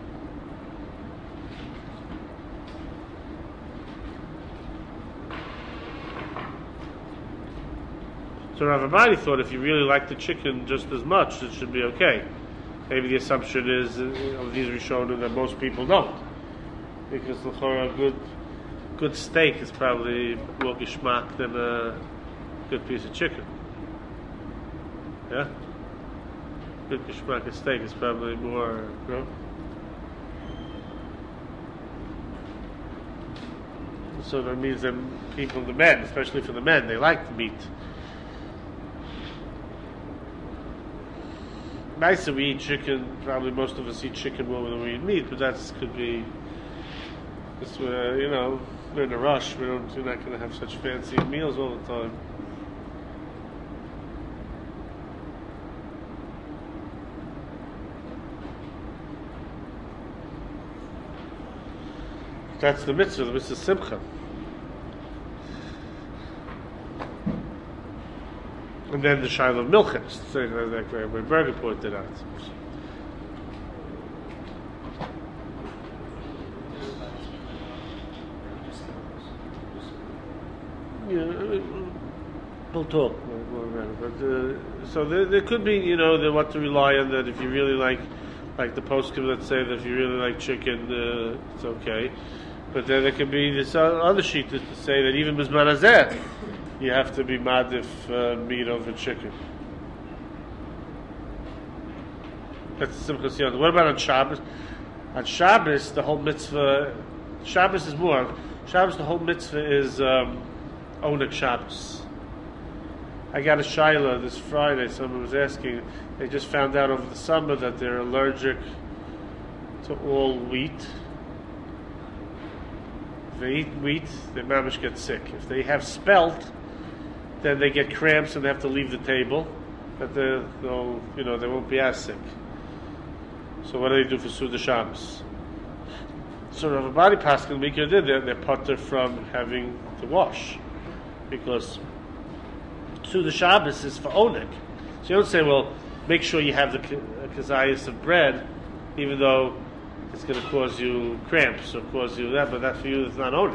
Speaker 1: So Rav Abadi thought if you really like the chicken just as much, it should be okay. Maybe the assumption is of these Rishonim that most people don't, because for a good steak is probably more geschmack than a good piece of chicken. Yeah, good geschmack of steak is probably more. You know? So that means that people, the men, especially for the men, they like the meat. Nice that we eat chicken. Probably most of us eat chicken more than we eat meat, but that could be. Just, you know, we're in a rush. We're not going to have such fancy meals all the time. That's the mitzvah. The mitzvah is simcha. And then the shaila of milchus, like where Berger pointed out. Yeah, we'll talk more about it. But so there could be, you know, what to rely on. That if you really like the poskim that say that if you really like chicken, it's okay. But then there could be this other sheet to say that even b'zman hazeh, you have to be madif meat over chicken. That's Simchas Yantif. What about on Shabbos? On Shabbos, the whole mitzvah. Shabbos is more. Shabbos, the whole mitzvah is Oneg Shabbos. I got a shaila this Friday. Someone was asking. They just found out over the summer that they're allergic to all wheat. If they eat wheat, their mamish get sick. If they have spelt, then they get cramps and they have to leave the table. But they won't be as sick. So what do they do for Suda Shabbos? So Rav Abadi Pascal Mikra did they're putter from having to wash, because Suda Shabbos is for Oneg. So you don't say, well, make sure you have the kazayas of bread, even though it's going to cause you cramps or cause you that, but that for you is not Oneg.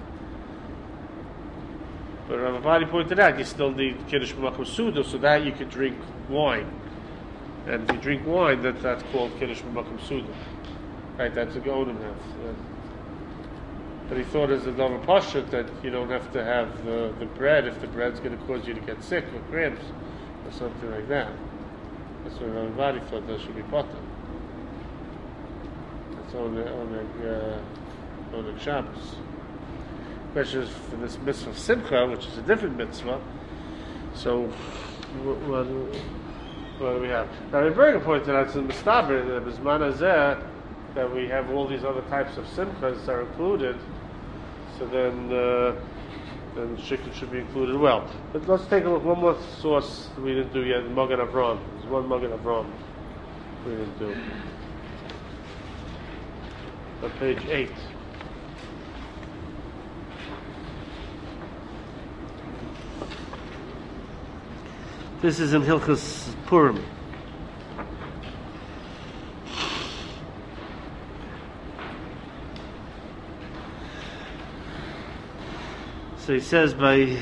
Speaker 1: But Rav Abadi pointed out you still need Kiddush B'makom Suda, so that you could drink wine. And if you drink wine, that's called Kiddush B'makom Suda. Right, that's a Gonim has. But he thought as a Dover Pashut that you don't have to have the bread if the bread's going to cause you to get sick or cramps or something like that. That's what Rav Abadi thought that should be potter. That's on the Shabbos. Question is for this mitzvah of Simcha, which is a different mitzvah. So, what do we have? Now, Berger pointed out in the Mistaber that b'zman hazeh that we have all these other types of simchas are included. So then chicken should be included. Well, but let's take a look. One more source we didn't do yet. Magen Avraham. There's one Magen Avraham we didn't do. On page 8. This is in Hilchos Purim. So he says by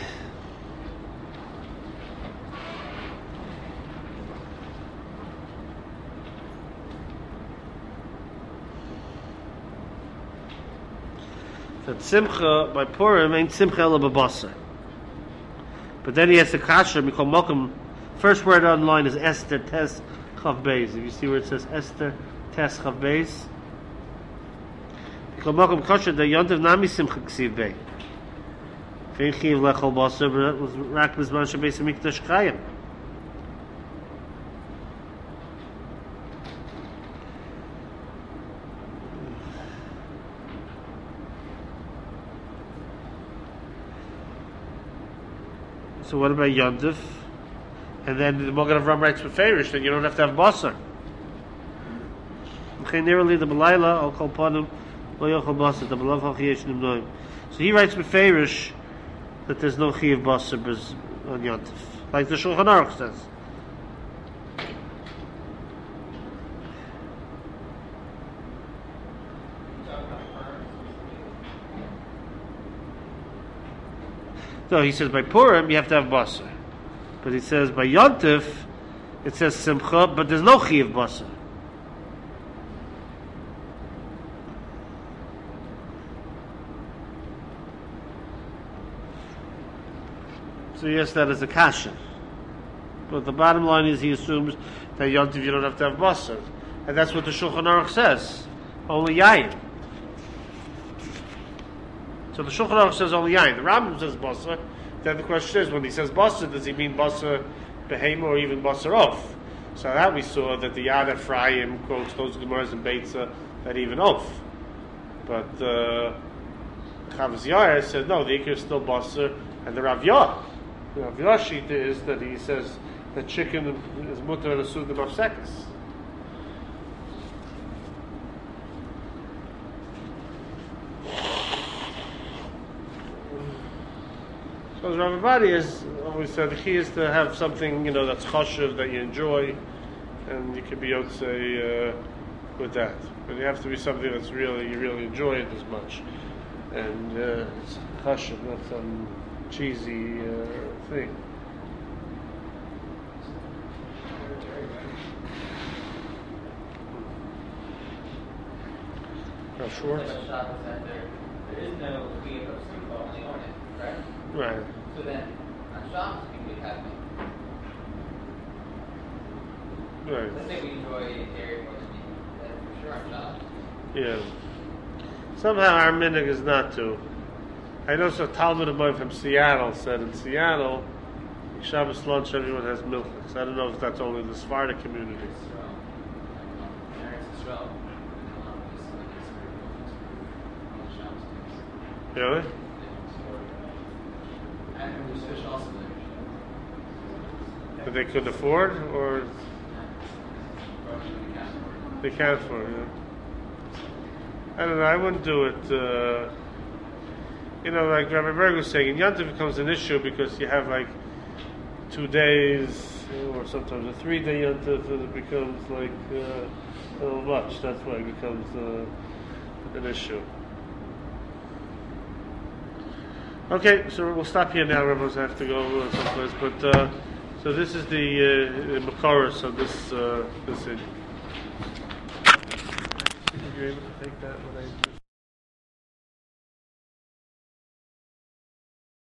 Speaker 1: that Simcha by Purim ain't Simcha ela b'basar. But then he has the kasher mikol mokum. First word online is Esther Tes Chav Beis. If you see where it says Esther Tes Chav Beis, mikol mokum kasher the yontiv nami Simcha ksiv bei. Vein chiv lechol basar was rak b'zman shebeis hamikdash chayim. So what about Yontif? And then the Mogen Avram writes with Farish that you don't have to have basar. So he writes with Farish that there's no Chiyav basar on Yontif, like the Shulchan Aruch says. So he says by Purim you have to have basar, but he says by Yontif it says Simcha, but there's no Chiyav basar. So yes, that is a kasha. But the bottom line is he assumes that Yontif you don't have to have basar, and that's what the Shulchan Aruch says. Only yayin. So the Shulchan Aruch says only yayin. The Rambam says basar. Then the question is, when he says basar, does he mean basar behema or even basar off? So that we saw that the Yad Ephraim quotes those Gemaras and Beitza that even off. But Chavaz Yair said no, the Ikar is still basar, and the Rav Yah. The Rav Yah shita is that he says that chicken is mutter and a sudim of sekes. So Rav Abadi has always said the key is to have something, that's chashuv, that you enjoy, and you can be yotzei with that. But you have to be something that's you really enjoy it as much. And it's chashuv, not some cheesy thing. Schwartz?
Speaker 4: There is no Chiyav of Simcha on the Onen, right?
Speaker 1: Right.
Speaker 4: So then, on Shabbos, we could have it.
Speaker 1: Right.
Speaker 4: Let's say we enjoy dairy more than meat. Then for sure on Shabbos.
Speaker 1: Yeah. Somehow our minhag is not to. I know some Talmud of mine from Seattle said in Seattle, Shabbos lunch everyone has milk. So I don't know if that's only the Sephardic community. Really?
Speaker 4: And there's fish also there.
Speaker 1: That they could afford, or they can't afford it? I don't know. I wouldn't do it. Like Rabbi Berg was saying, in Yontif becomes an issue because you have like 2 days, or sometimes a 3-day Yontif, and it becomes like a little much. That's why it becomes an issue. Okay, so we'll stop here now. Rabbis have to go someplace. But so this is the Makoros of this. Did you able to take that when I?